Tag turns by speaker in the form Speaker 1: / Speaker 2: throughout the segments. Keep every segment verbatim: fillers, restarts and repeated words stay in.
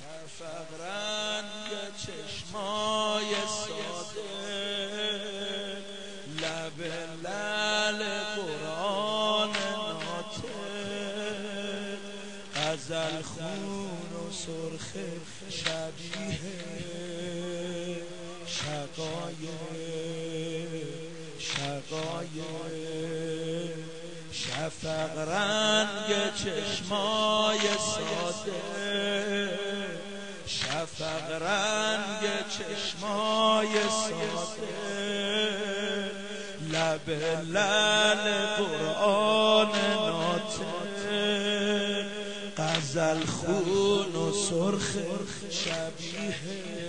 Speaker 1: شفق رنگ چشمای ساده، لب لعل قرآن ناطق، غزل خون و سرخ شبیه شقایق شقایق. شفق رنگ چشمای ساده، شفق رنگ چشمای ساده، لب لعل قرآن ناطق، غزل خون و سرخ شبیه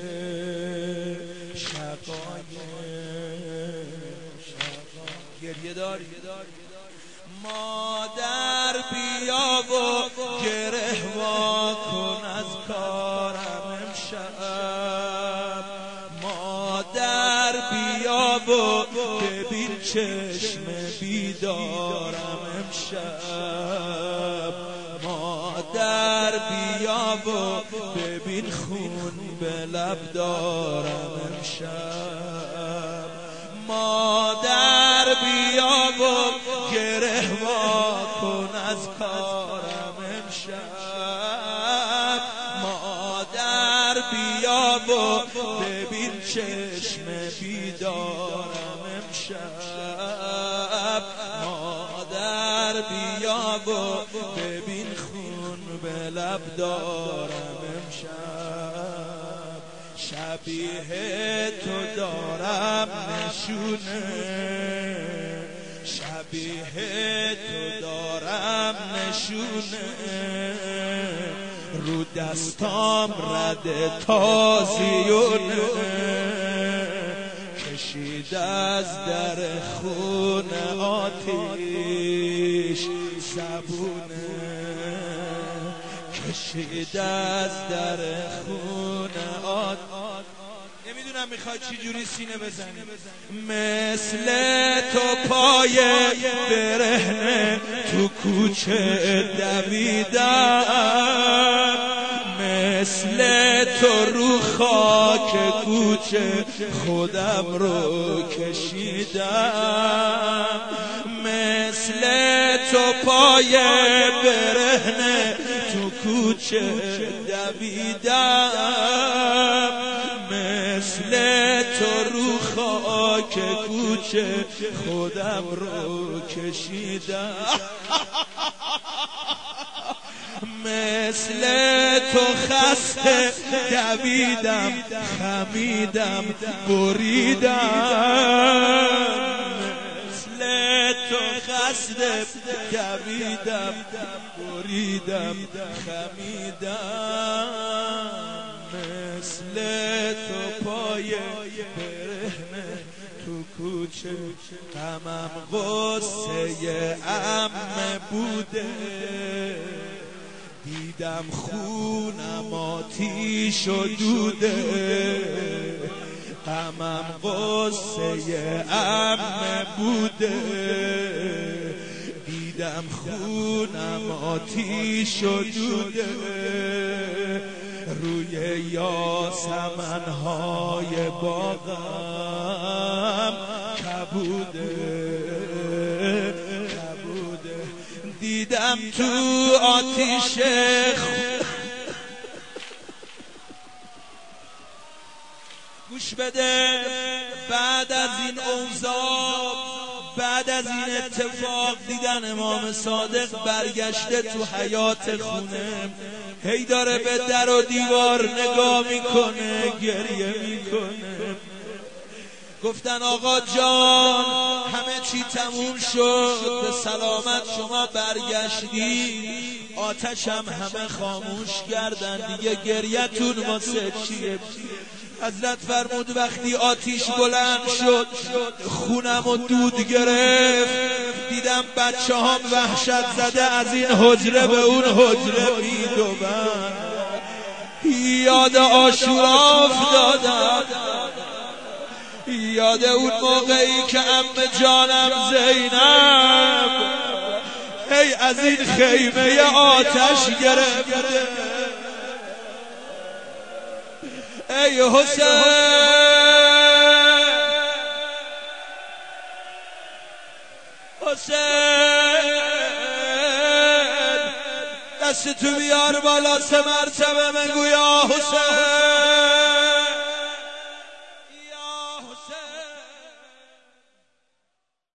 Speaker 1: شقایق. گریه داری مادر بیا و گره وا کن از کارم امشب، مادر بیا و ببین چشم بیدارم امشب، مادر بیا و ببین خون به لب دارم امشب، مادر بیا و گره وا کن از کارم امشب، مادر بیا و ببین چشم بیدارم امشب، مادر بیا و ببین خون به لب دارم امشب. شبیه تو دارم نشونه، شبیه تو دارم نشونه، رو دستام رد تازیونه، کشید از در خون آتیش زبونه، کشید از در خون آتیش. نمیدونم میخوای چی جوری سینه بزنی، مثل تو پای برهنه تو کوچه دویدم، مثل تو رو خاک کوچه خودم رو کشیدم، مثل تو پای برهنه تو کوچه دویدم، مثل تو رو خاک کوچه خودم رو کشیدم، مثل تو خسته دویدم خمیدم بریدم، مثل تو خسته دویدم بریدم خمیدم، مثل تو پای برهنه تو کوچه غمم غصه عمه بوده، دیدم خونم آتیش و دوده، غمم غصه عمه بوده، دیدم خونم آتیش و دوده، روی یاسمن‌های باغم کبوده کبوده، دیدم تو آتیش گوش بده. بعد از این اوضاع، بعد از این اتفاق، دیدن امام صادق برگشته تو حیات خونه، هی داره به در و دیوار نگاه میکنه، گریه میکنه. گفتن آقا جان همه چی تموم شد، به سلامت شما برگشتی، آتش هم همه خاموش کردن دیگه، گریه‌تون واسه چیه؟ حضرت فرمود وقتی آتیش بلند شد خونم و دود گرفت، دیدم بچه هم وحشت زده از این حجره به اون حجره میدوند، یاد عاشورا افتادم، یاد اون موقعی که عمه جانم زینب هی از این خیمه آتش گرفته، ای حسین حسین دست تو بیار بالا سه مرتبه بگو یا حسین